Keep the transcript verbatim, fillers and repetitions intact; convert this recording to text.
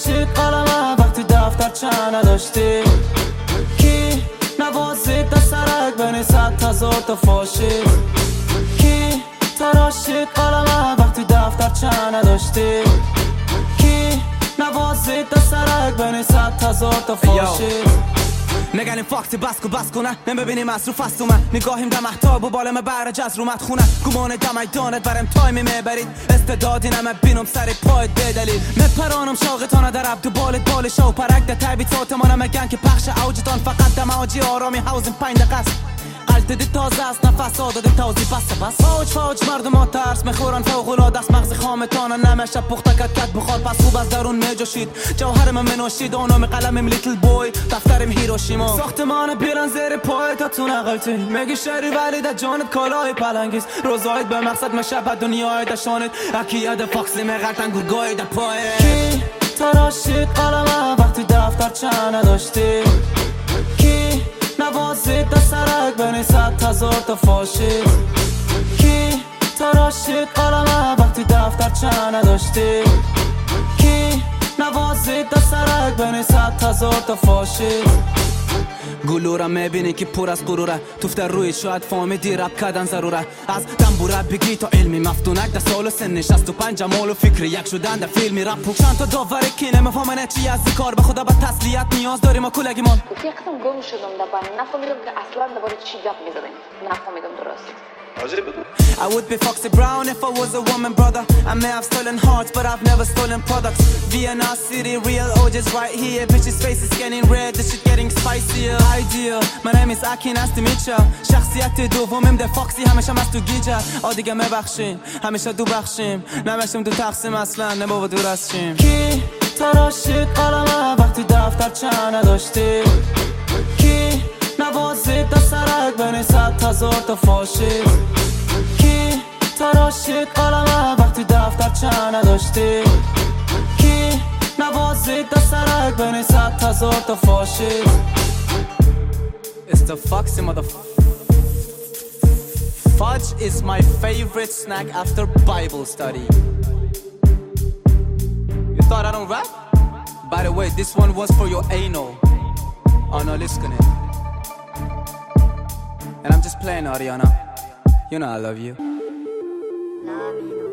تراشید قلمه وقتی دفتر چه نداشتی؟ کی نوازید دسترک بین صد هزار تا فاشیست؟ کی تراشید قلمه وقتی دفتر چه نداشتی؟ کی نوازید دسترک بین صد هزار تا فاشیست؟ نگنیم فاکتی بس کن بس کنن نمیبینی مصروف است اومد نگاهیم دم احتاب و بالم برج از رومت خونه گمان دم دانت برم تایمی میبرید استعدادی نمه بینم سر پایت بدلیل مپرانم شاقتانه در عبدو بالت بال شو پرک ده تبیتات ما نمگن که پخش اوجتان فقط دم آجی آرامی حوزم پنج دقیقه قلت دی تازه است نفس آداد تازی بسته بس فاوج فاوج مردم ها ترس میخورن فوق العاده است مغز خامتانه نمیشه پخته کت کت بخور پس خوب از درون میجوشید جوهر من منوشید آنام قلمم لیتل بوی دفترم هیروشیما ساختمان بیرن زیر پای تا تو نقلتی میگی شری ولی در جانت کالای پلنگیست روزایت به مقصد مشبه دنیای دشانت اکیاد فاکسی میغلطن گرگای در پای کی تراشید قلمه وقتی دفتر چه نداشتی؟ کی نوازید دسترک بین صد هزار تا فاشیست؟ کی تراشید قلمه وقتی دفتر چه نداشتی؟ کی نوازید دسترک بین صد هزار تا فاشیست؟ گلورم میبینی که پر از غروره توفته روی شاید فهمیدی رب کردن ضروره از دنبوره بگی تا علمی مفتونک در سال و سن شست و پنج مال و فکر یک شدن در فیلمی رپ چند تا داوره کی نمیفهمنه چی از کار به خدا با تسلیت نیاز داریم ما کلگیمون یک قسم گم شدم دبن نفهمیدم که اصلا دوباره چی گپ میزدن نفهمیدم درست I would be Foxy Brown if I was a woman, brother. I may have stolen hearts, but I've never stolen products. Vienna City, real O J's right here. Bitch's face is getting red, this shit getting spicier. Idea, my name is Aki, nice to meet ya. شخصیت دومم ده فاکسی همیشه مست و گیجه. آ دیگه میبخشیم، همیشه دو بخشیم. نمیشیم دو تقسیم اصلا، نه بابا دور از شیم. کی تراشید قلمه وقتی دفتر چه نداشتی؟ کی نوازید دسترک بین صد هزار تا فاشیست؟ کی تراشید قلمه وقتی دفتر چه نداشتی؟ کی نوازید دسترک بین صد هزار تا فاشیست؟ It's the Foxy mother Fudge is my favorite snack after Bible study. You thought I don't rap? By the way, this one was for your anal. Oh no, listen it. And I'm just playing, Ariana. You know I love you. Love you.